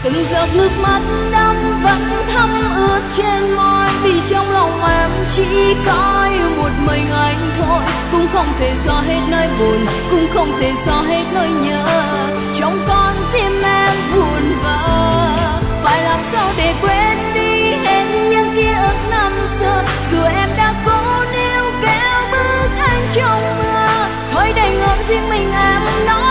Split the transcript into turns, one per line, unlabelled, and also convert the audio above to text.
từng giọt nước mắt đẫm vẫn thấm ướt trên môi, vì trong lòng em chỉ có yêu một mình anh thôi. Cũng không thể xóa hết nỗi buồn, cũng không thể xóa hết nỗi nhớ, trong con tim em buồn vỡ. Phải làm sao để quên đi hết những ký ức năm xưa, dù em đã cố níu kéo bước anh trong mưa. Thôi đành ngỡ riêng mình em nói